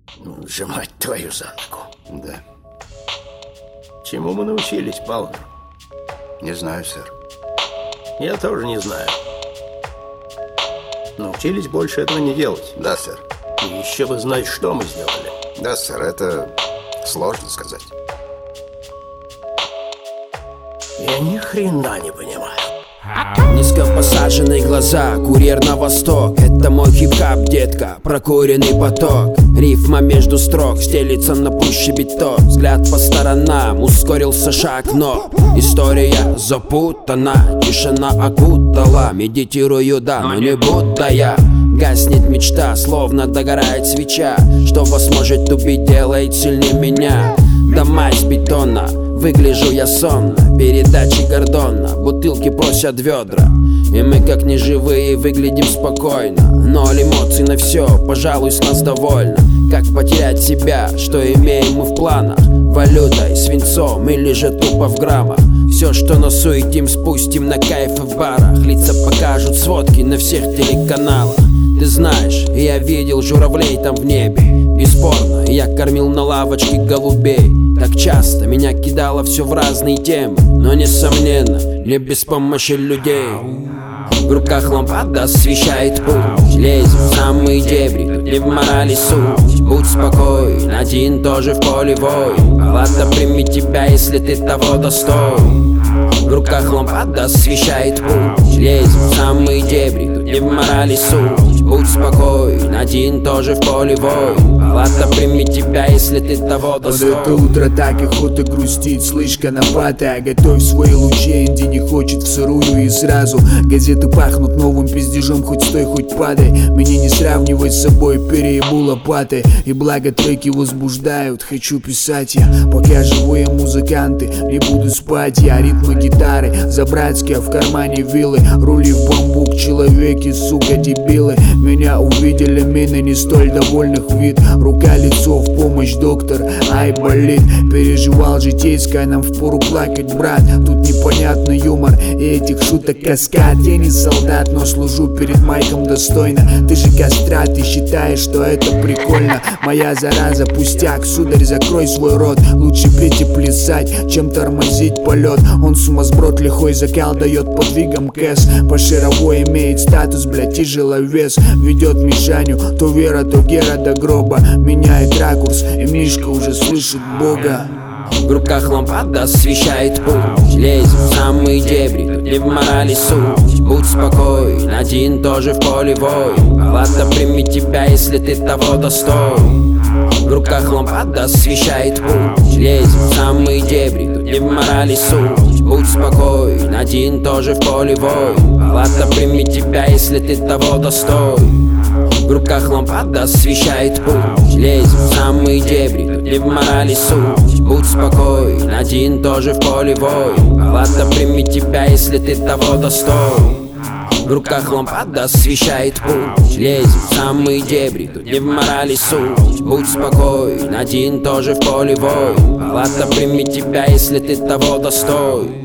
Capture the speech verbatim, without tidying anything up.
Ну, сжимать твою за ногу. Да. Чему мы научились, Палмер? Не знаю, сэр. Я тоже не знаю. Научились больше этого не делать. Да, сэр. И еще бы знать, что мы сделали. Да, сэр, это сложно сказать. Я ни хрена не понимаю. Низко посаженные глаза, курьер на восток. Это мой хип-хап, детка, прокуренный поток. Рифма между строк стелится на пуще биток. Взгляд по сторонам, ускорился шаг, но история запутана. Тишина окутала, медитирую, да, но не будто я. Гаснет мечта, словно догорает свеча. Что вас может убить, делает сильнее меня. Дома из бетона, выгляжу я сонно. Передачи Гордона, бутылки просят ведра. И мы как неживые выглядим спокойно. Ноль эмоций на все, пожалуй, с нас довольно. Как потерять себя, что имеем мы в планах? Валютой, свинцом или же тупо в граммах. Все, что насуетим, спустим на кайфы в барах. Лица покажут сводки на всех телеканалах. Ты знаешь, я видел журавлей там в небе. Бесспорно, я кормил на лавочке голубей. Так часто меня кидало все в разные темы. Но несомненно, не без помощи людей. В руках лампада освещает путь. Лезем в самые дебри, тут не в морали суть. Будь спокоен, один тоже в поле воин. Палата примет тебя, если ты того достоин. В руках лампада освещает путь. Лезем в самые дебри, тут не в морали суть. Будь спокоен, один тоже в поле воин. Палата примет тебя, если ты того достоин. Вот это утро так охота грустить, слышь, конопатая. Готовь свои лучи, Инди не хочет в сырую и сразу. Газеты пахнут новым пиздежом, хоть стой, хоть падай. Меня не сравнивай с собой, переебу лопатой. И благо треки возбуждают, хочу писать я. Пока живые музыканты, не буду спать я. Ритмы гитары, за-братски, а в кармане вилы. Рули в бамбук, человеки, сука, дебилы. Меня увидели мины не столь довольных вид. Рука, лицо, в помощь, доктор, ай, болит. Переживал житейское, нам впору плакать, брат. Тут непонятный юмор и этих шуток каскад. Я не солдат, но служу перед майком достойно. Ты же кастрат и считаешь, что это прикольно. Моя зараза, пустяк, сударь, закрой свой рот. Лучше петь и плясать, чем тормозить полет. Он сумасброд, лихой закал дает подвигам кэс. По шаровой имеет статус, блядь, тяжеловес. Ведет Мишаню, то Вера, то Гера до гроба. Меняет ракурс, и Мишка уже слышит Бога. В руках лампада освещает путь. Лезем в самые дебри, тут не в морали суть. Будь спокоен, один тоже в поле воин. Палата примет тебя, если ты того достоин. В руках лампада освещает путь. Лезем в самые дебри, тут не в морали суть. Будь спокоен, один тоже в поле воин. Палата примет тебя, если ты того достоин. В руках лампада освещает путь. Лезем в самые дебри, тут не в морали суть. Будь спокоен, один тоже в поле воин. Палата примет тебя, если ты того достоин. В руках лампада освещает путь. Лезем в самые дебри, тут не в морали суть. Будь спокоен, один тоже в поле воин. Палата примет тебя, если ты того достоин.